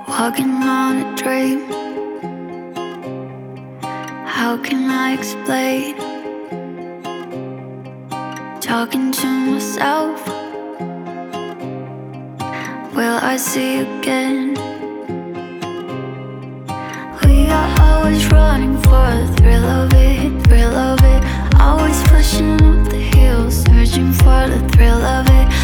walking on a dream. How can I explain? Talking to myself. Will I see you again? We are always running for the thrill of it, thrill of it. Always pushing up the hill, searching for the thrill of it.